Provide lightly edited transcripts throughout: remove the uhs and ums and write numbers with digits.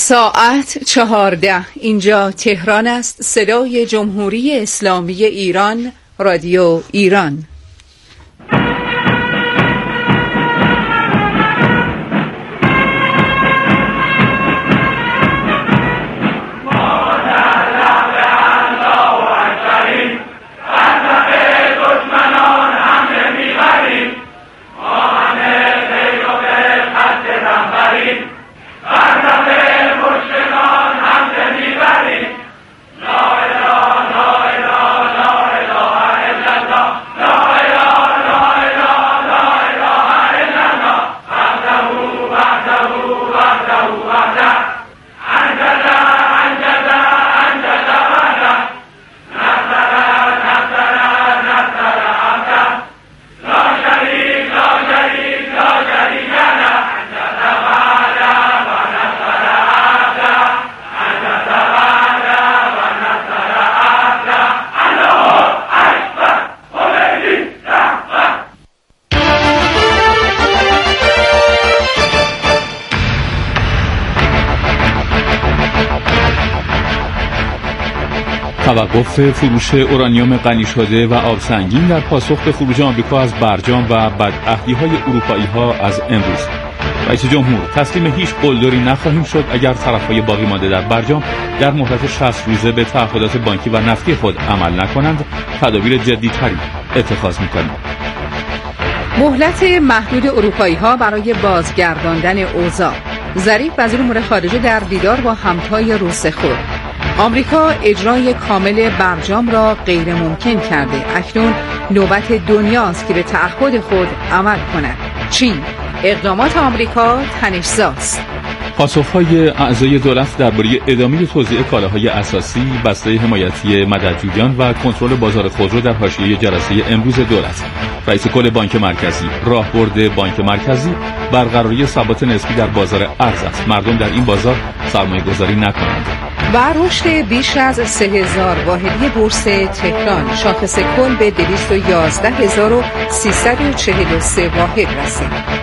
ساعت 14. اینجا تهران است. صدای جمهوری اسلامی ایران، رادیو ایران. توقف فروش اورانیوم غنی شده و آب سنگین در پاسخ به خروج آمریکا از برجام و بدعهدی‌های اروپایی‌ها از امروز. رئیس جمهور: تسلیم هیچ قلدری نخواهیم شد اگر طرف‌های باقی مانده در برجام در مدت 60 روزه به تعهدات بانکی و نفتی خود عمل نکنند، تدابیر جدی‌تری اتخاذ می‌کنیم. مهلت محدود اروپایی‌ها برای بازگرداندن اوضاع. ظریف وزیر امور خارجه در دیدار با همتای روس خود. آمریکا اجرای کامل برجام را غیر ممکن کرده. اکنون نوبت دنیاست که به تعهد خود عمل کند. چین: اقدامات آمریکا تنش‌زاست. پاسخ‌های اعضای دولت درباره ادامه توزیع کالاهای اساسی، بسته حمایتی مددجویان و کنترل بازار خودرو در حاشیه جلسه امروز دولت. رئیس کل بانک مرکزی: راهبرد بانک مرکزی برقراری ثبات نسبی در بازار ارز است. مردم در این بازار سرمایه‌گذاری نکنند. و رشد بیش از 3000 واحدی بورس تهران، شاخص کل به 211343 واحد رسید.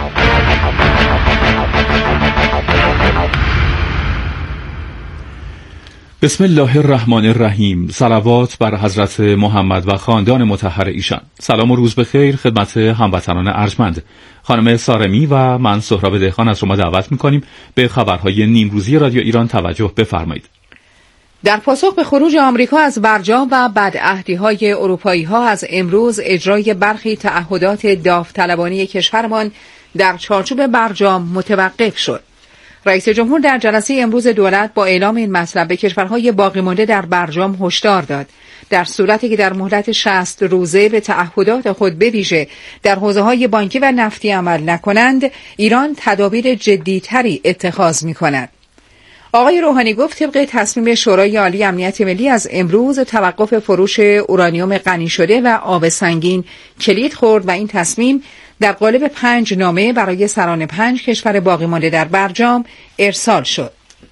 بسم الله الرحمن الرحیم. صلوات بر حضرت محمد و خاندان مطهر ایشان. سلام و روز بخیر خدمت هموطنان ارجمند. خانم سارمی و من سهراب دهقان از شما دعوت می‌کنیم به خبرهای نیمروزی رادیو ایران توجه بفرمایید. در پاسخ به خروج آمریکا از برجام و بدعهدی‌های اروپایی‌ها از امروز اجرای برخی تعهدات داوطلبانه کشورمان در چارچوب برجام متوقف شد. رئیس جمهور در جلسه امروز دولت با اعلام این مطلب به کشورهای باقی مانده در برجام هشدار داد در صورتی که در مهلت 60 روزه به تعهدات خود به ویژه در حوزه‌های بانکی و نفتی عمل نکنند، ایران تدابیر جدی‌تری اتخاذ می‌کند. آقای روحانی گفت طبق تصمیم شورای عالی امنیت ملی از امروز توقف فروش اورانیوم غنی شده و آب سنگین کلید خورد و این تصمیم در قالب 5 نامه برای سران 5 کشور باقی مانده در برجام ارسال شد.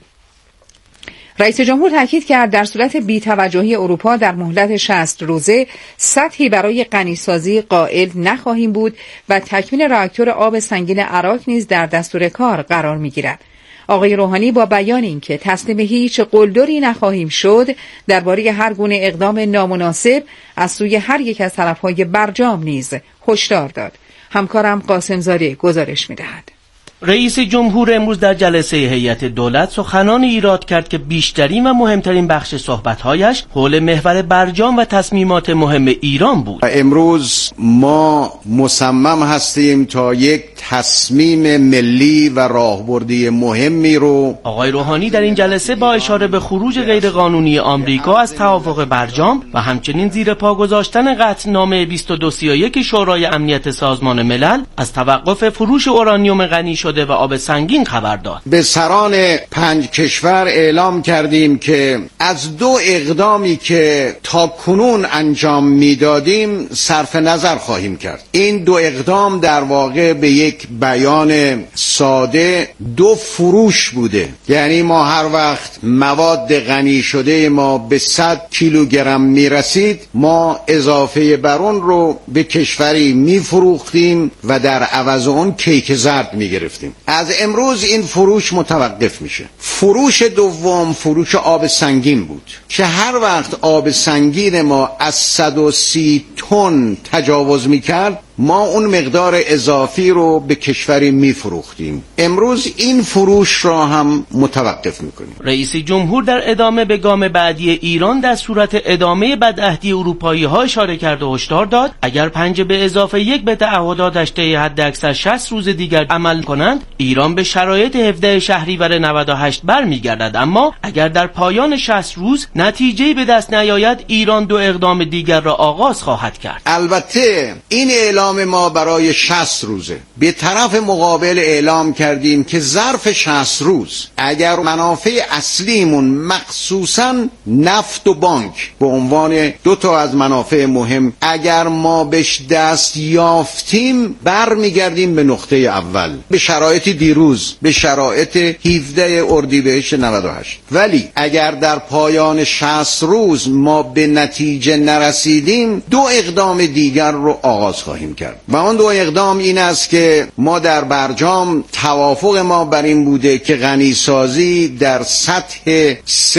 رئیس جمهور تاکید کرد در صورت بی‌توجهی اروپا در مهلت 60 روزه سطحی برای غنیسازی قائل نخواهیم بود و تکمیل راکتور آب سنگین عراق نیز در دستور کار قرار می‌گیرد. آقای روحانی با بیان اینکه تسلیم هیچ قلدری نخواهیم شد درباره هر گونه اقدام نامناسب از سوی هر یک از طرف‌های برجام نیز هشدار داد. همکارم قاسم زاده گزارش می‌دهد. رئیس جمهور امروز در جلسه هیئت دولت سخنانی ایراد کرد که بیشترین و مهمترین بخش صحبت‌هایش حول محور برجام و تصمیمات مهم ایران بود. امروز ما مصمم هستیم تا یک تصمیم ملی و راهبردی مهمی رو. آقای روحانی در این جلسه با اشاره به خروج غیرقانونی آمریکا از توافق برجام و همچنین زیر پا گذاشتن قطعنامه 2231 شورای امنیت سازمان ملل از توقف فروش اورانیوم غنی شده و آب سنگین خبر داد. به سران 5 کشور اعلام کردیم که از 2 اقدامی که تا کنون انجام میدادیم صرف نظر خواهیم کرد. این 2 اقدام در واقع به یک بیان ساده 2 فروش بوده. یعنی ما هر وقت مواد غنی شده ما به 100 کیلوگرم میرسید، ما اضافه بر اون رو به کشوری میفروختیم و در عوض اون کیک زرد میگرفتیم. گرفتیم. از امروز این فروش متوقف میشه. فروش دوم فروش آب سنگین بود که هر وقت آب سنگین ما از 130 تن تجاوز میکرد ما اون مقدار اضافی رو به کشوری میفروختیم. امروز این فروش را هم متوقف میکنیم. رئیس جمهور در ادامه به گام بعدی ایران در صورت ادامه بدعهدی اروپایی ها اشاره کرد و هشدار داد اگر 5 به اضافه 1 به تعهداتش طی حداکثر 60 روز دیگر عمل کنند ایران به شرایط 17 شهریور 98 برمیگردد، اما اگر در پایان 60 روز نتیجه‌ای به دست نیاید ایران 2 اقدام دیگر را آغاز خواهد کرد. البته این اعلام ما برای 60 روزه. به طرف مقابل اعلام کردیم که ظرف 60 روز اگر منافع اصلیمون مخصوصاً نفت و بانک به عنوان 2 تا از منافع مهم اگر ما بهش دست یافتیم برمیگردیم به نقطه اول، به شرایط دیروز، به شرایط 17 اردیبهشت 98. ولی اگر در پایان 60 روز ما به نتیجه نرسیدیم 2 اقدام دیگر رو آغاز خواهیم کرد و آن 2 اقدام این است که ما در برجام توافق ما بر این بوده که غنیسازی در سطح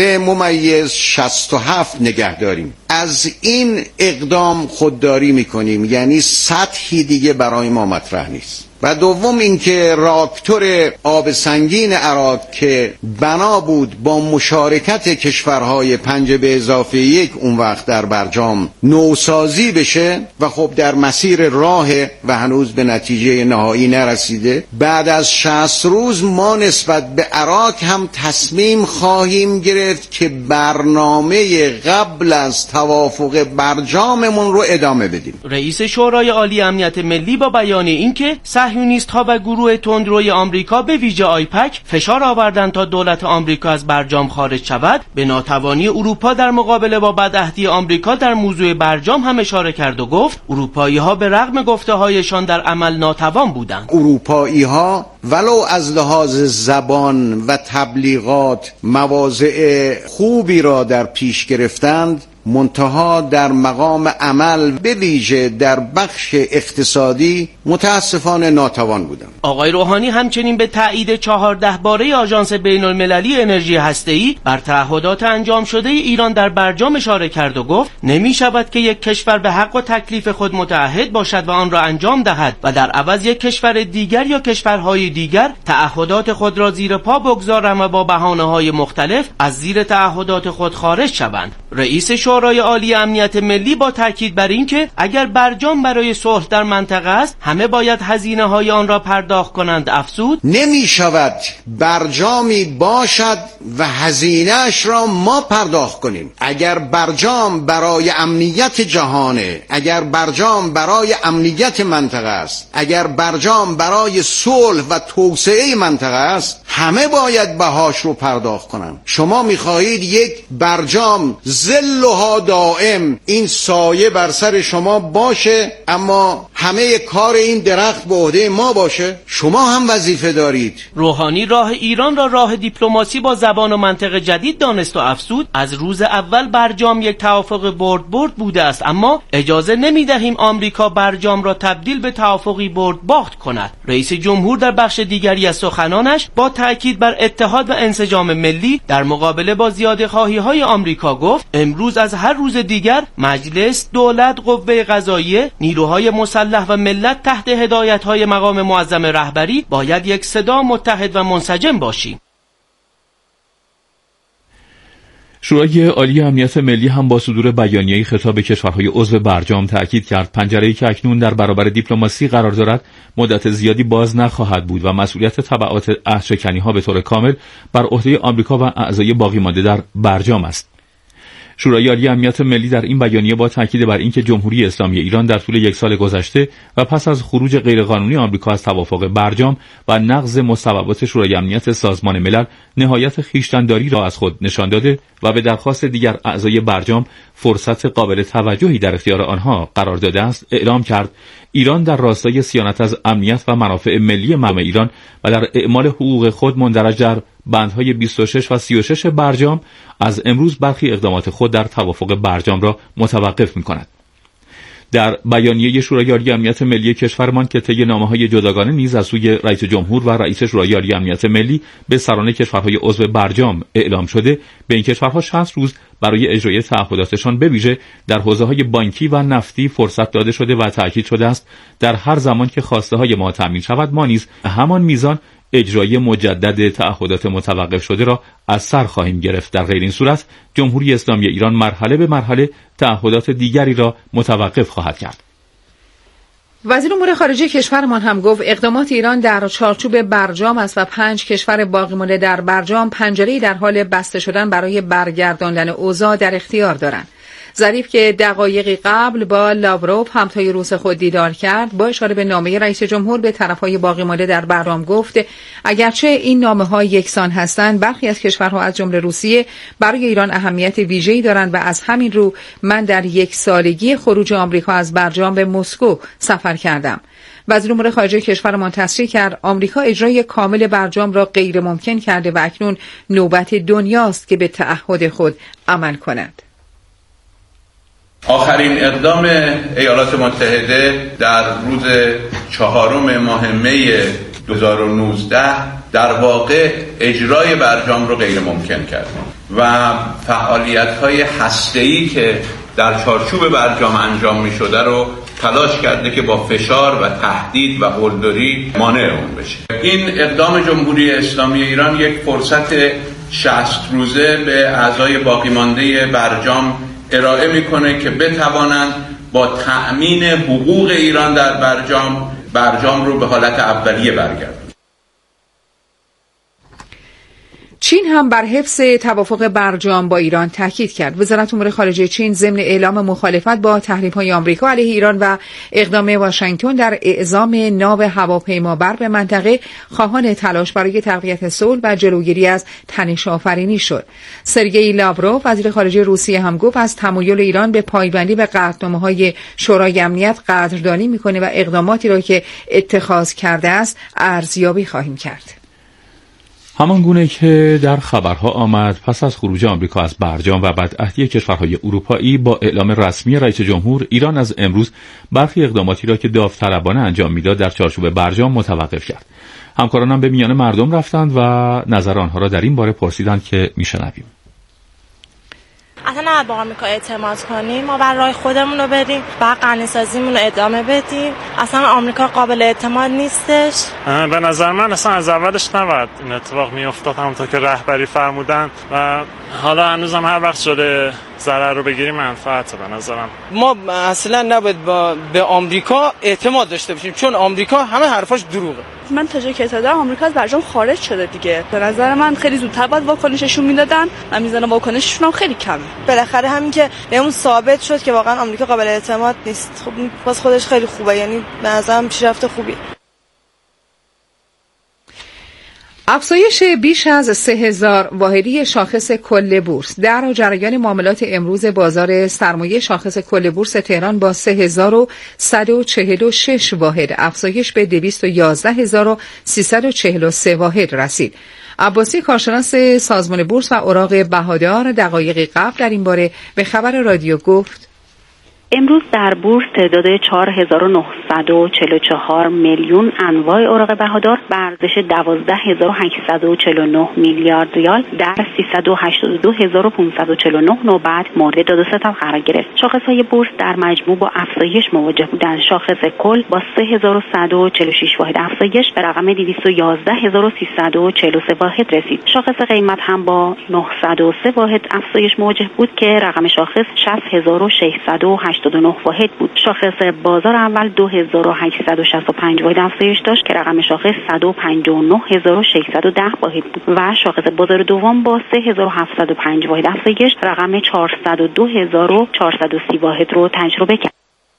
3.67 نگه داریم. از این اقدام خودداری میکنیم، یعنی سطحی دیگه برای ما مطرح نیست. و دوم اینکه راکتور آب سنگین عراق که بنا بود با مشارکت کشورهای 5 به اضافه 1 اون وقت در برجام نوسازی بشه و خب در مسیر راه و هنوز به نتیجه نهایی نرسیده. بعد از 60 روز ما نسبت به عراق هم تصمیم خواهیم گرفت که برنامه قبل از توافق برجاممون رو ادامه بدیم. رئیس شورای عالی امنیت ملی با بیان اینکه صهیونیست‌ها و گروه تندروی آمریکا به ویژه آیپک فشار آوردند تا دولت آمریکا از برجام خارج شود، به ناتوانی اروپا در مقابله با بدعهدی آمریکا در موضوع برجام هم اشاره کرد و گفت اروپایی‌ها به رغم گفته‌هایشان در عمل ناتوان بودند. اروپایی‌ها ولو از لحاظ زبان و تبلیغات مواضع خوبی را در پیش گرفتند، منتها در مقام عمل به ویژه در بخش اقتصادی متاسفانه ناتوان بودند. آقای روحانی همچنین به تایید 14 باره آژانس بین‌المللی انرژی هسته‌ای بر تعهدات انجام شده ایران در برجام اشاره کرد و گفت نمی شود که یک کشور به حق و تکلیف خود متعهد باشد و آن را انجام دهد و در عوض یک کشور دیگر یا کشورهای دیگر تعهدات خود را زیر پا بگذارند و با بهانه‌های مختلف از زیر تعهدات خود خارج شوند. رئیس شورای عالی امنیت ملی با تاکید بر این که اگر برجام برای صلح در منطقه است همه باید هزینه‌های آن را پرداخت کنند افزود نمی شود برجامی باشد و هزینه‌اش را ما پرداخت کنیم. اگر برجام برای امنیت جهانه، اگر برجام برای امنیت منطقه است، اگر برجام برای صلح و توسعه منطقه است همه باید بهاش رو پرداخت کنند. شما می‌خواهید یک برجام ظلها دائم این سایه بر سر شما باشه اما همه کار این درخت به عهده ما باشه؟ شما هم وظیفه دارید. روحانی راه ایران را راه دیپلماسی با زبان و منطق جدید دانست و افزود از روز اول برجام یک توافق برد بوده است، اما اجازه نمیدهیم آمریکا برجام را تبدیل به توافقی برد باخت کند. رئیس جمهور در بخش دیگری از سخنانش با تاکید بر اتحاد و انسجام ملی در مقابله با زیادخواهی‌های آمریکا گفت امروز از هر روز دیگر مجلس، دولت، قوه قضاییه، نیروهای مسلح و ملت تحت هدایت‌های مقام معظم رهبری باید یک صدا متحد و منسجم باشیم. شورای عالی امنیت ملی هم با صدور بیانیه‌ای خطاب به کشورهای عضو برجام تأکید کرد پنجره‌ای که اکنون در برابر دیپلماسی قرار دارد مدت زیادی باز نخواهد بود و مسئولیت تبعات عهدشکنی‌ها به طور کامل بر عهده آمریکا و اعضای باقی مانده در برجام است. شورای عالی امنیت ملی در این بیانیه با تاکید بر اینکه جمهوری اسلامی ایران در طول 1 سال گذشته و پس از خروج غیرقانونی آمریکا از توافق برجام و نقض مصوبات شورای امنیت سازمان ملل نهایت خویشتن‌داری را از خود نشان داده و به درخواست دیگر اعضای برجام فرصت قابل توجهی در اختیار آنها قرار داده است، اعلام کرد ایران در راستای صیانت از امنیت و منافع ملی مردم ایران و در اعمال حقوق خود مندرج در بندهای 26 و 36 برجام از امروز برخی اقدامات خود در توافق برجام را متوقف می‌کند. در بیانیه شورای عالی امنیت ملی کشورمان که طی نامه‌های جداگانه نیز از سوی رئیس جمهور و رئیس شورای عالی امنیت ملی به سران کشورهای عضو برجام اعلام شده، به این کشورها 60 روز برای اجرای تعهداتشان به ویژه در حوزه‌های بانکی و نفتی فرصت داده شده و تأکید شده است در هر زمان که خواسته‌های ما تامین شود، ما نیز همان میزان اجرای مجدد تعهدات متوقف شده را از سر خواهیم گرفت. در غیر این صورت جمهوری اسلامی ایران مرحله به مرحله تعهدات دیگری را متوقف خواهد کرد. وزیر امور خارجه کشورمان هم گفت اقدامات ایران در چارچوب برجام است و 5 کشور باقی مانده در برجام پنجره‌ای در حال بسته شدن برای برگرداندن اوضاع در اختیار دارند. ظریف که دقایقی قبل با لاوروف همتای روس خود دیدار کرد، با اشاره به نامه رئیس جمهور به طرفهای باقی مانده در برجام گفت اگرچه این نامه‌ها یکسان هستند، برخی از کشورها از جمله روسیه برای ایران اهمیت ویژه‌ای دارند و از همین رو من در 1 سالگی خروج آمریکا از برجام به مسکو سفر کردم. وزیر امور خارجه کشورمان تصریح کرد آمریکا اجرای کامل برجام را غیر ممکن کرده و اکنون نوبت دنیاست که به تعهد خود عمل کند. آخرین اقدام ایالات متحده در روز 4 ماه می 2019 در واقع اجرای برجام رو غیر ممکن کرد و فعالیت‌های هسته‌ای که در چارچوب برجام انجام می‌شده رو تلاش کرده که با فشار و تهدید و قلدری مانع اون بشه. این اقدام جمهوری اسلامی ایران یک فرصت 60 روزه به اعضای باقی مانده برجام ارائه میکنه که بتوانند با تأمین حقوق ایران در برجام رو به حالت اولیه برگردونند. چین هم بر حفظ توافق برجام با ایران تاکید کرد. وزارت امور خارجه چین ضمن اعلام مخالفت با تحریم‌های آمریکا علیه ایران و اقدام واشنگتن در اعزام ناو هواپیمابر به منطقه خواهان تلاش برای تقویت صلح و جلوگیری از تنش‌آفرینی شد. سرگئی لاوروف وزیر خارجه روسیه هم گفت از تمایل ایران به پایبندی به قطعنامه‌های شورای امنیت قدردانی می‌کنه و اقداماتی را که اتخاذ کرده است ارزیابی خواهیم کرد. همان گونه که در خبرها آمد، پس از خروج آمریکا از برجام و بدعهدی کشورهای اروپایی با اعلام رسمی رئیس جمهور، ایران از امروز برخی اقداماتی را که داوطلبانه انجام میداد در چارچوب برجام متوقف کرد. همکارانم به میان مردم رفتند و نظر آنها را در این باره پرسیدند که میشنویم. اصلا نباید با آمریکا اعتماد کنیم، ما بر راه خودمون رو بریم، بعد غنی‌سازیمون رو ادامه بدیم. اصلا آمریکا قابل اعتماد نیستش. به نظر من اصلا از اولش نباید این اتفاق میافتاد، همونطور که رهبری فرمودن و حالا هنوزم هر وقت شده ضرر رو بگیریم منفعته. به نظرم ما اصلا نباید به آمریکا اعتماد داشته باشیم، چون آمریکا همه حرفاش دروغه. من تا جایی که اطلاع دارم آمریکا از برجام خارج شده دیگه. به نظر من خیلی زودتر باید واکنششون میدادن و میزان واکنششون هم خیلی کمه. بالاخره همین که بهمون ثابت شد که واقعا آمریکا قابل اعتماد نیست، خب باز خودش خیلی خوبه، یعنی به نظرم پیشرفت خوبیه. افزایش بیش از 3000 واحدی شاخص کل بورس در جریان معاملات امروز بازار سرمایه شاخص کل بورس تهران با 3146 واحد افزایش به 211343 واحد رسید. عباسی کارشناس سازمان بورس و اوراق بهادار دقایقی قبل در این باره به خبر رادیو گفت امروز در بورس تعداد 4944 میلیون انواع اوراق بهادار به ارزش 12849 میلیارد ریال در 382549 نوبت مورد داد و ستد قرار گرفت. شاخص‌های بورس در مجموع با افزایش مواجه بودند. شاخص کل با 3146 واحد افزایش به رقم 211343 واحد رسید. شاخص قیمت هم با 903 واحد افزایش مواجه بود که رقم شاخص 60689 واحد بود. شاخص بازار اول 2865 واحد افزایش داشت که رقم شاخص 159610 واحد بود و شاخص بازار دوم با 3705 واحد افزایش رقم 402430 واحد رو تجربه کرد.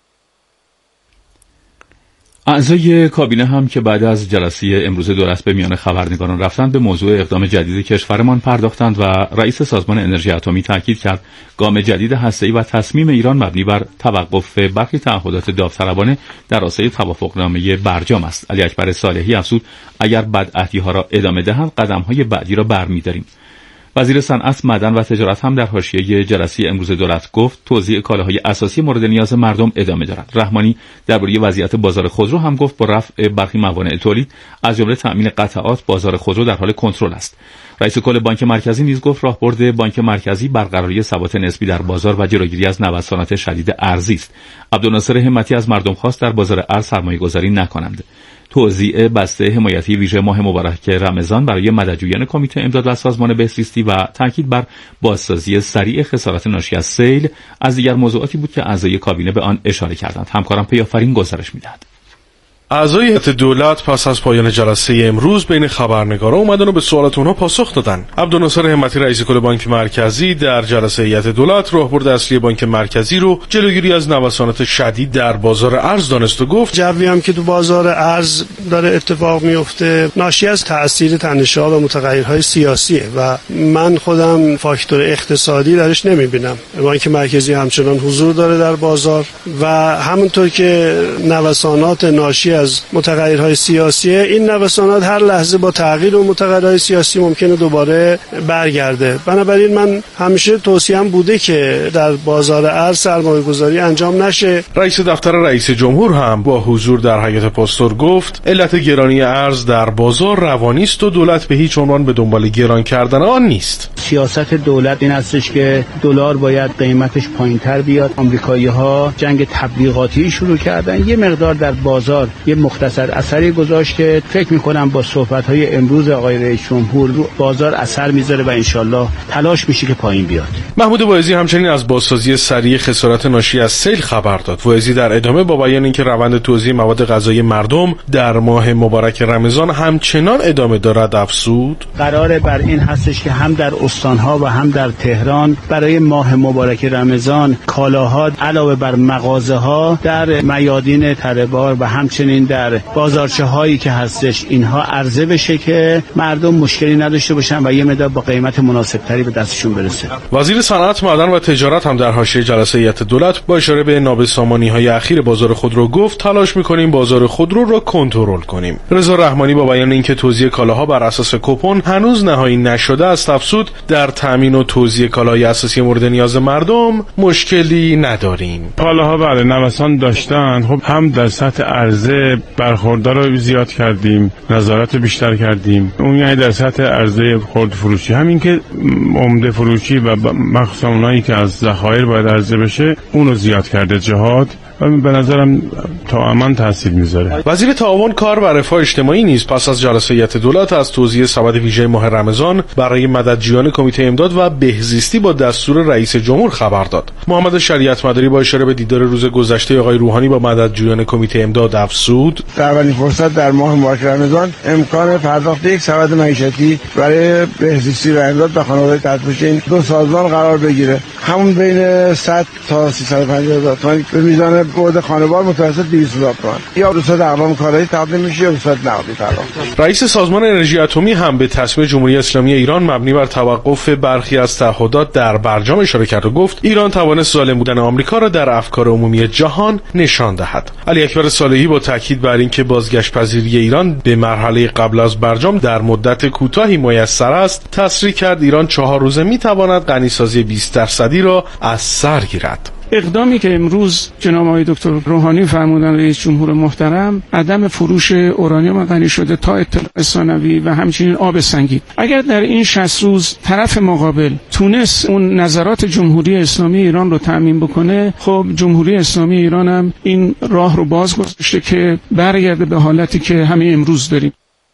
اعضای کابینه هم که بعد از جلسه امروز دولت به میان خبرنگاران رفتند به موضوع اقدام جدید کشورمان پرداختند و رئیس سازمان انرژی اتمی تاکید کرد گام جدید هسته‌ای و تصمیم ایران مبنی بر توقف برخی تعهدات داوطلبانه در راستای توافقنامه برجام است. علی اکبر صالحی افزود اگر بدعهدی‌ها را ادامه دهند قدم‌های بعدی را برمی‌داریم. وزیر صنعت، معدن و تجارت هم در حاشیه جلسه امروز دولت گفت توزیع کالاهای اساسی مورد نیاز مردم ادامه دارد. رحمانی درباره وضعیت بازار خودرو هم گفت با رفع برخی موانع تولید از جمله تأمین قطعات بازار خودرو در حال کنترل است. رئیس کل بانک مرکزی نیز گفت راهبرد بانک مرکزی برقراری ثبات نسبی در بازار و جلوگیری از نوسانات شدید ارزی است. عبدالناصر همتی از مردم خواست در بازار ارز سرمایه‌گذاری نکنند. توزیع بسته حمایتی ویژه ماه مبارک رمضان برای مددجویان کمیته امداد و سازمان بهزیستی و تاکید بر بازسازی سریع خسارات ناشی از سیل از دیگر موضوعاتی بود که اعضای کابینه به آن اشاره کردند. همکارم پیافرین گزارش می‌دهد. اعضای هیئت دولت پس از پایان جلسه امروز بین خبرنگارا اومدن و به سوالات اونها پاسخ دادن. عبدالناصر همتی رئیس کل بانک مرکزی در جلسه هیئت دولت راهبرد اصلی بانک مرکزی رو جلوگیری از نوسانات شدید در بازار ارز دانست و گفت جوی هم که تو بازار ارز داره اتفاق میفته ناشی از تأثیر تنش‌ها و متغیرهای سیاسیه و من خودم فاکتور اقتصادی درش نمیبینم. بانک مرکزی همچنان حضور داره در بازار و همونطور که نوسانات ناشی از متغیرهای سیاسیه، این نوسانات هر لحظه با تغییر اون متغیرهای سیاسی ممکنه دوباره برگرده. بنابراین من همیشه توصیه‌ام بوده که در بازار ارز سرمایه‌گذاری انجام نشه. رئیس دفتر رئیس جمهور هم با حضور در هیئت پاستور گفت علت گرانی ارز در بازار روانی است و دولت به هیچ عنوان به دنبال گران کردن آن نیست. سیاست دولت این هستش که دلار باید قیمتش پایین‌تر بیاد. آمریکایی‌ها جنگ تبلیغاتی شروع کردن، یه مقدار در بازار یه مختصر اثری گذاشت که فکر می‌کنم با صحبت‌های امروز آقای رئیس جمهور رو بازار اثر می‌ذاره و انشالله تلاش میشه که پایین بیاد. محمود واعظی همچنین از بازسازی سریع خسارات ناشی از سیل خبر داد. واعظی در ادامه با بیان اینکه روند توزیع مواد غذایی مردم در ماه مبارک رمضان همچنان ادامه دارد افزود قرار بر این هستش که هم در استان‌ها و هم در تهران برای ماه مبارک رمضان کالاها علاوه بر مغازه‌ها در میادین تره‌بار و همچنین در بازارچه هایی که هستش اینها عرضه بشه که مردم مشکلی نداشته باشن و یه مقدار با قیمت مناسب تری به دستشون برسه. وزیر صنعت، معدن و تجارت هم در حاشیه جلسه هیئت دولت با اشاره به نابسامانی‌های اخیر بازار خودرو گفت تلاش می‌کنیم بازار خودرو را کنترل کنیم. رضا رحمانی با بیان اینکه توزیع کالاها بر اساس کوپن هنوز نهایی نشده است افزود در تامین و توزیع کالاهای اساسی مورد نیاز مردم مشکلی نداریم. کالاها بله نوسان داشتن، خب هم در سطح عرضه برخوردار رو زیاد کردیم، نظارت بیشتر کردیم. اون یعنی در سطح عرضه خرد فروشی همین که عمده فروشی و مخصوصا اونایی که از ذخایر باید عرضه بشه اون رو زیاد کرده جهاد و به نظرم تماما تاثیر میذاره. وزیر تعاون، کار و رفاه اجتماعی نیز پس از جلسه هیئت دولت از توزیع سبد ویژه ماه رمضان برای مددجویان کمیته امداد و بهزیستی با دستور رئیس جمهور خبر داد. محمد شریعت مداری با اشاره به دیدار روز گذشته آقای روحانی با مددجویان کمیته امداد افزود در اولین فرصت در ماه مبارک رمضان امکان پرداخت یک سبد معیشتی برای بهزیستی و امداد به خانواده تحت این دو سازمان قرار بگیره، همون بین 100 تا 350,000 تومان به میزان بعد خانوار متوسط 200,000 تومان یا به صورت اقوام کالایی تقدیم میشه یا به صورت نقدی پرداخت. رئیس سازمان انرژی اتمی هم به تصمیم جمهوری اسلامی ایران مبنی بر توقف برخی از تعهدات در برجام اشاره کرد و گفت ایران توانست ظالم بودن آمریکا را در افکار عمومی جهان نشان دهد. علی اکبر صالحی با تاکید بر اینکه بازگشت پذیری ایران به مرحله قبل از برجام در مدت کوتاهی میسر است، تصریح کرد ایران 4 روزه میتواند غنیسازی 20% را از سر گیرد. اقدامی که امروز جناب آقای دکتر روحانی فرمودن رئیس جمهور محترم، عدم فروش اورانیوم غنی شده تا اطلاع ثانوی و همچنین آب سنگین، اگر در این 60 روز طرف مقابل تونست اون نظرات جمهوری اسلامی ایران رو تأمین بکنه، خب جمهوری اسلامی ایران هم این راه رو باز گذاشته که برگرده به حالتی که همین امروز داریم.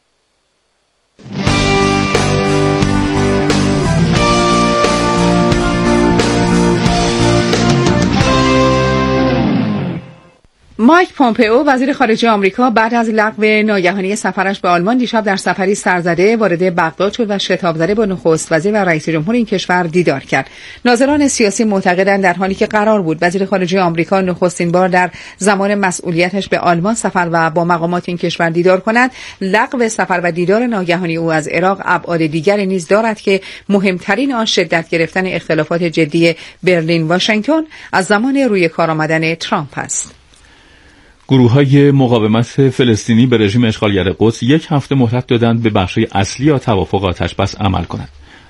مایک پومپئو وزیر خارجه آمریکا بعد از لغو ناگهانی سفرش به آلمان دیشب در سفری سرزده وارد بغداد شد و شتاب زده با نخست وزیر و رئیس جمهور این کشور دیدار کرد. ناظران سیاسی معتقدند در حالی که قرار بود وزیر خارجه آمریکا نخستین بار در زمان مسئولیتش به آلمان سفر و با مقامات این کشور دیدار کند، لغو سفر و دیدار ناگهانی او از عراق ابعاد دیگری نیز دارد که مهمترین آن شدت گرفتن اختلافات جدی برلین واشنگتن از زمان روی کار آمدن ترامپ است. گروه‌های مقاومت فلسطینی به رژیم اشغالگر قدس 1 هفته مهلت دادند به بخش‌های اصلی یا توافق آتش‌بس عمل کنند.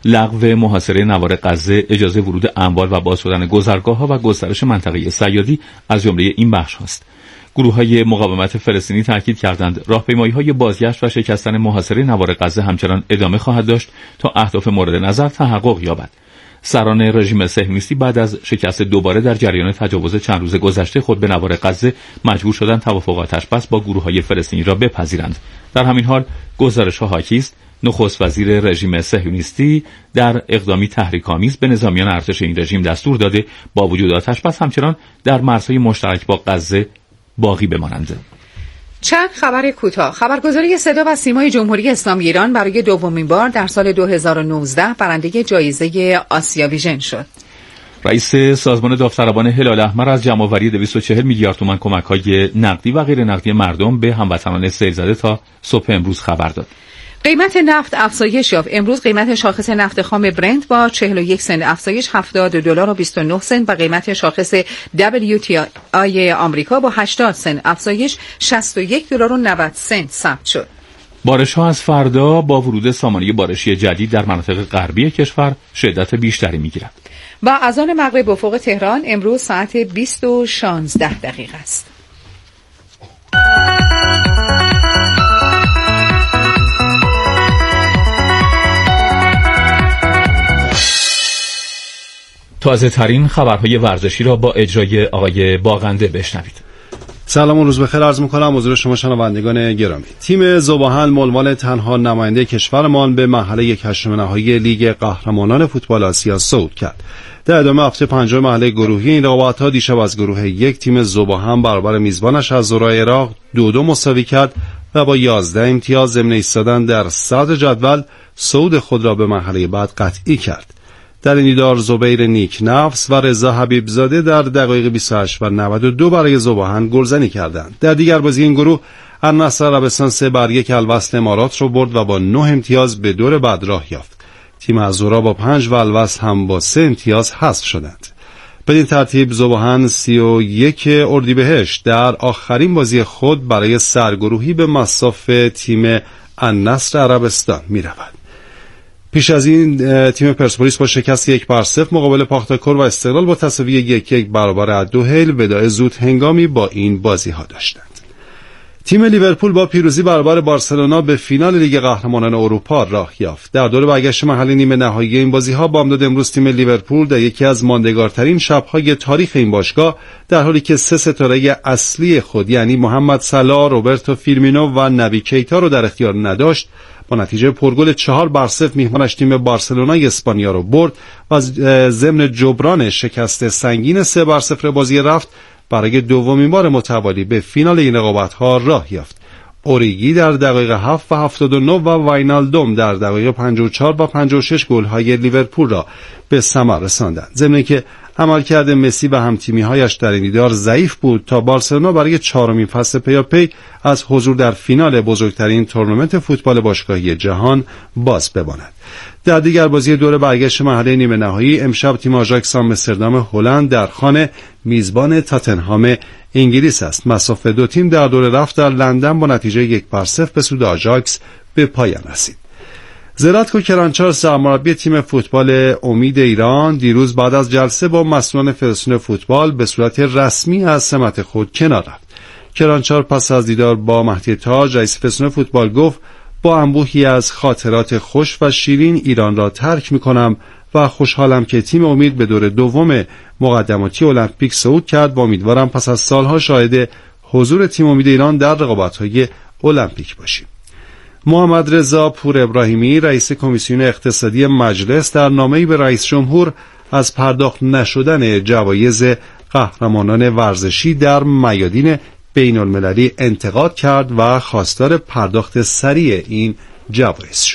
لغو محاصره نوار غزه، اجازه ورود اموال و باز شدن گذرگاه‌ها و گسترش منطقه صیادی از جمله این بخش هاست. گروه‌های مقاومت فلسطینی تاکید کردند راهپیمایی‌های بازگشت و شکستن محاصره نوار غزه همچنان ادامه خواهد داشت تا اهداف مورد نظر تحقق یابد. سران رژیم صهیونیستی بعد از شکست دوباره در جریان تجاوز چند روز گذشته خود به نوار غزه مجبور شدند توافق آتش‌بس با گروه‌های فلسطینی را بپذیرند. در همین حال گزارش‌ها حاکی است نخست وزیر رژیم صهیونیستی در اقدامی تحریک‌آمیز به نظامیان ارتش این رژیم دستور داده با وجود آتش‌بس همچنان در مرزهای مشترک با غزه باقی بمانند. چند خبر کوتاه. خبرگزاری صدا و سیمای جمهوری اسلامی ایران برای دومین بار در سال 2019 برنده جایزه آسیا ویژن شد. رئیس سازمان داوطلبان هلال احمر از جمع‌آوری 240 میلیارد تومان کمک‌های نقدی و غیر نقدی مردم به هموطنان سیل زده تا صبح امروز خبر داد. قیمت نفت افزایش یافت. امروز قیمت شاخص نفت خام برنت با 41 سنت افزایش $70.29 و قیمت شاخص WTI آمریکا با 80 سنت افزایش $61.90 ثبت شد. بارش‌ها از فردا با ورود سامانه بارشی جدید در مناطق غربی کشور شدت بیشتری می‌گیرد. و اذان مغرب افق تهران امروز ساعت 20:16 است. تازه ترین خبرهای ورزشی را با اجرای آقای باغنده بشنوید. سلام و روز بخیر عرض می‌کنم حضور شما شنوندگان گرامی. تیم ذوب‌آهن ململ تنها نماینده کشورمان به مرحله هشتم نهایی لیگ قهرمانان فوتبال آسیا صعود کرد. در ادامه هفته پنجم مرحله گروهی این رقابت‌ها دیشب از گروه یک تیم ذوب‌آهن برابر میزبانش از زورای عراق 2-2 مساوی کرد و با 11 امتیاز ضمن ایستادن در صدر جدول صعود خود را به مرحله بعد قطعی کرد. در این دیدار زبیر نیکنفس و رضا حبیبزاده در دقایق 28 و 92 برای ذوب‌آهن گلزنی کردند. در دیگر بازی این گروه النصر عربستان 3-1 الوصل امارات را برد و با 9 امتیاز به دور بعد راه یافت. تیم عزورا با 5 و الوصل هم با 3 امتیاز حذف شدند. بدین ترتیب ذوب‌آهن 31 اردیبهشت در آخرین بازی خود برای سرگروهی به مصاف تیم النصر عربستان می رود. پیش از این تیم پرسپولیس با شکست 1-0 مقابل پاختاکور و استقلال با تساوی 1-1 برابر الدوحیل وداع زود هنگامی با این بازی ها داشتند. تیم لیورپول با پیروزی برابر بارسلونا به فینال لیگ قهرمانان اروپا راه یافت. در دور برگشت مرحله نیمه نهایی این بازی ها بامداد امروز تیم لیورپول در یکی از ماندگارترین شب‌های تاریخ این باشگاه در حالی که 3 ستاره اصلی خود یعنی محمد صلاح، روبرتو فیرمینو و نبی کیتا رو در اختیار نداشت، با نتیجه پرگل 4-0 میهمانش تیم بارسلونای اسپانیا رو برد و ضمن جبران شکست سنگین 3-0 بازی رفت برای دومین بار متوالی به فینال این رقابت‌ها راه یافت. اوریگی در دقایق 7 و 79 و واینالدوم در دقایق 54 و 56 گل‌های لیورپول را به ثمر رساندند. ضمن که عملکرد مسی و همتیمی‌هایش در این دیدار ضعیف بود تا بارسلونا برای 4مین فصل پیاپی از حضور در فینال بزرگترین تورنمنت فوتبال باشگاهی جهان باز بماند. در دیگر بازی دور برگشت مرحله نیمه نهایی امشب تیم آژاکس آمستردام هلند در خانه میزبان تاتنهام انگلیس است. مصاف دو تیم در دور رفت در لندن با نتیجه 1-0 به سود آژاکس به پایان رسید. زلاتکو کرانچار سرمربی تیم فوتبال امید ایران دیروز بعد از جلسه با مسئولان فدراسیون فوتبال به صورت رسمی از سمت خود کنار رفت. کرانچار پس از دیدار با مهدی تاج رئیس فدراسیون فوتبال گفت با انبوهی از خاطرات خوش و شیرین ایران را ترک می‌کنم و خوشحالم که تیم امید به دور دوم مقدماتی المپیک صعود کرد و امیدوارم پس از سالها شاهد حضور تیم امید ایران در رقابت‌های المپیک باشیم. محمد رضا پور ابراهیمی رئیس کمیسیون اقتصادی مجلس در نامه‌ای به رئیس جمهور از پرداخت نشدن جوایز قهرمانان ورزشی در میادین بین المللی انتقاد کرد و خواستار پرداخت سریع این جوایز شد.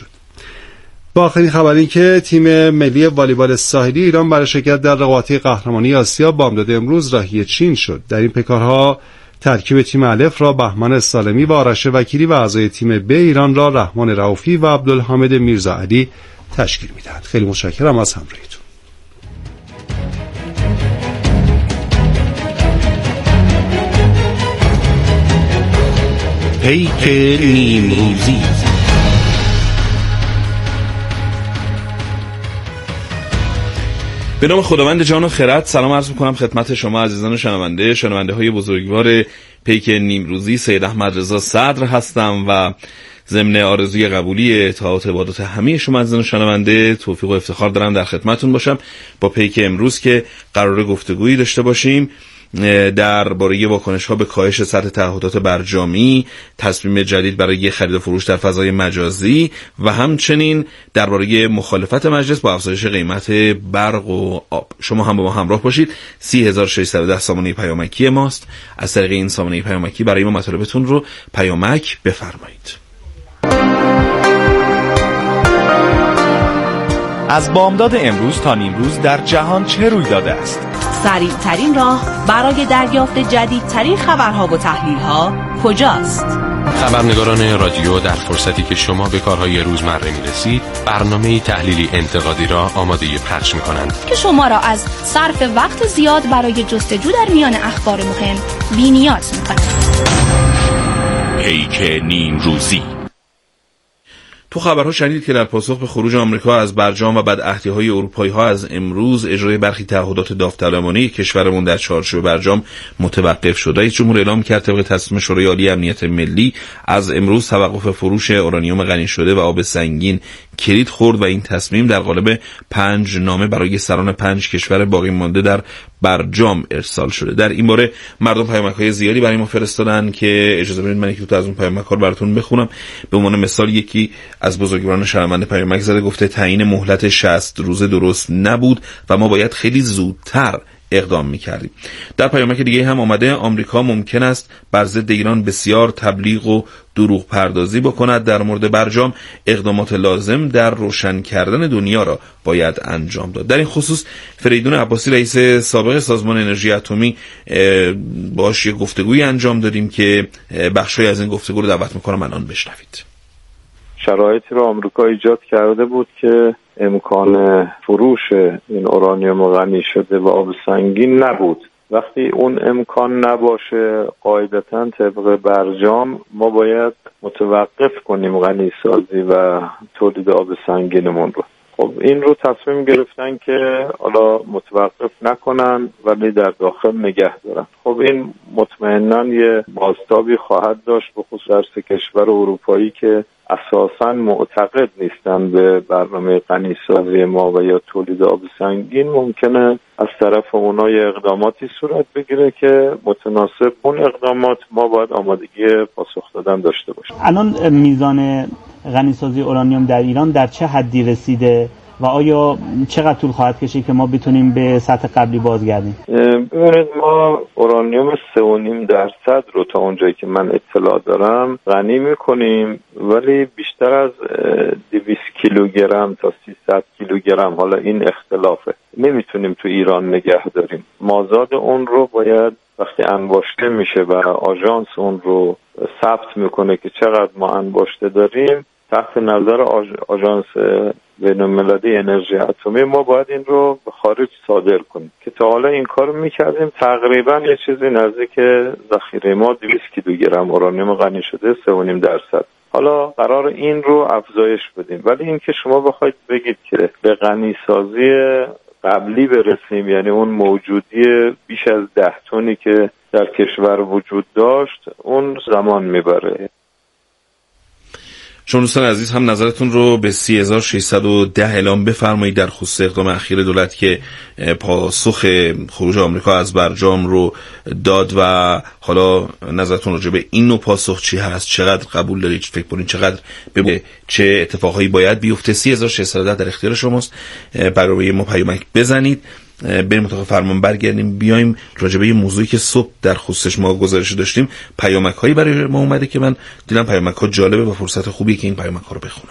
با آخرین خبر این که تیم ملی والیبال ساحلی ایران برای شرکت در رقابت‌های قهرمانی آسیا بامداد امروز راهی چین شد. در این پیکارها ترکیب تیم الف را بهمن سالمی و آرش وکیلی و اعضای تیم ب ایران را رحمان رؤوفی و عبدالحامد میرزا علی تشکیل میدهند. خیلی متشکرم از همراهیتون. پیک نیمروزی. به نام خداوند جان و خرد سلام عرض میکنم خدمت شما عزیزان شنونده های بزرگوار پیک نیمروزی. سید احمد رضا صدر هستم و ضمن آرزوی قبولی اطاعت عبادات همه شما عزیزان شنونده توفیق و افتخار دارم در خدمتتون باشم با پیک امروز که قراره گفتگویی داشته باشیم درباره واکنش‌ها به کاهش سطح تعهدات برجامی، تصمیم جدید برای خرید و فروش در فضای مجازی و همچنین درباره مخالفت مجلس با افزایش قیمت برق و آب. شما هم با ما همراه باشید. 3610 سامانه پیامکی ماست. از طریق این سامانه پیامکی برای ما مطالبتون رو پیامک بفرمایید. از بامداد امروز تا نیمروز در جهان چه روی داده است؟ سریع ترین راه برای دریافت جدیدترین خبرها و تحلیلها کجاست؟ خبرنگاران رادیو در فرصتی که شما به کارهای روزمره میرسید برنامه تحلیلی انتقادی را آماده پخش میکنند که شما را از صرف وقت زیاد برای جستجو در میان اخبار مهم بی‌نیاز میکنند. پیک نیمروزی. تو خبرها شنیدید که در پاسخ به خروج آمریکا از برجام و بدعهدی‌های اروپایی‌ها از امروز اجرای برخی تعهدات داوطلبانه کشورمون در چارچوب برجام متوقف شد. رئیس جمهور اعلام کرد طبق تصمیم شورای عالی امنیت ملی از امروز توقف فروش اورانیوم غنی شده و آب سنگین کلید خورد و این تصمیم در قالب 5 نامه برای سران 5 کشور باقی مانده در برجام ارسال شده. در این باره مردم پیامک‌های زیادی برای ما فرستادن که اجازه بدید من یکی دو تا از اون پیامک‌ها رو براتون بخونم. به عنوان مثال یکی از بزرگواران شنونده پیامک زده، گفته تعیین مهلت 60 روزه درست نبود و ما باید خیلی زودتر اقدام می‌کردیم. در پیامک دیگه هم آمده آمریکا ممکن است بر ضد ایران بسیار تبلیغ و دروغ پردازی بکند. در مورد برجام اقدامات لازم در روشن کردن دنیا را باید انجام داد. در این خصوص فریدون عباسی رئیس سابق سازمان انرژی اتمی باهاش یک گفتگویی انجام دادیم که بخشی از این گفتگو رو دعوت می‌کنم الان بشنوید. شرایطی رو آمریکا ایجاد کرده بود که امکان فروش این اورانیوم غنی شده و آب سنگین نبود. وقتی اون امکان نباشه قاعدتاً طبق برجام ما باید متوقف کنیم غنی سازی و تولید آب سنگینمون رو. خب این رو تصمیم گرفتن که حالا متوقف نکنن ولی در داخل نگه دارن. خب این مطمئناً یه بازتابی خواهد داشت به خصوص در 3 کشور اروپایی که اساساً معتقد نیستن به برنامه غنی سازی ما و یا تولید آب سنگین. ممکنه از طرف اونها یه اقداماتی صورت بگیره که متناسب اون اقدامات ما باید آمادگی پاسخ دادن داشته باشیم. الان میزان غنی سازی اورانیوم در ایران در چه حدی رسیده و آیا چقدر طول خواهد کشید که ما بتونیم به سطح قبلی بازگردیم؟ ببینید ما اورانیوم 3.5% رو تا اونجایی که من اطلاع دارم غنی میکنیم ولی بیشتر از 200 کیلوگرم تا 300 کیلوگرم، حالا این اختلافه، نمیتونیم تو ایران نگه داریم. مازاد اون رو باید وقتی انباشته میشه و آژانس اون رو ثبت میکنه که چقدر ما انباشته داریم تحت نظر آژانس بین‌المللی انرژی اتمی ما باید این رو به خارج صادر کنیم که تا حالا این کارو میکردیم. تقریبا یه چیزی نزدیک ذخیره ما 200 کیلوگرم اورانیوم غنی شده 3.5%. حالا قرار این رو افزایش بدیم ولی این که شما بخواید بگید که به غنی سازی قبلی برسیم یعنی اون موجودی بیش از 10 تنی که در کشور وجود داشت اون زمان میبره. شما دوستان عزیز هم نظرتون رو به 3610 اعلام بفرمایید در خصوص اقدام اخیر دولت که پاسخ خروج آمریکا از برجام رو داد و حالا نظرتون راجع به این نوع پاسخ چی هست؟ چقدر قبول دارید؟ فکر کنید چقدر چه اتفاقایی باید بیفته؟ 3610 در اختیار شماست. برای ما پیامک بزنید. بریم اتاق فرمان برگردیم بیایم راجع به یه موضوعی که صبح در خصوصش ما گزارش داشتیم پیامک هایی برای ما اومده که من دیدم پیامک ها جالبه و فرصت خوبیه که این پیامک ها رو بخونم.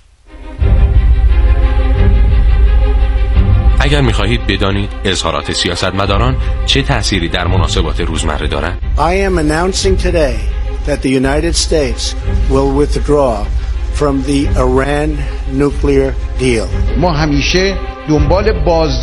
اگر می‌خواهید بدانید اظهارات سیاستمداران چه تأثیری در مناسبات روزمره دارند. I am announcing today that the United States will withdraw from the Iran nuclear deal. ما همیشه دنبال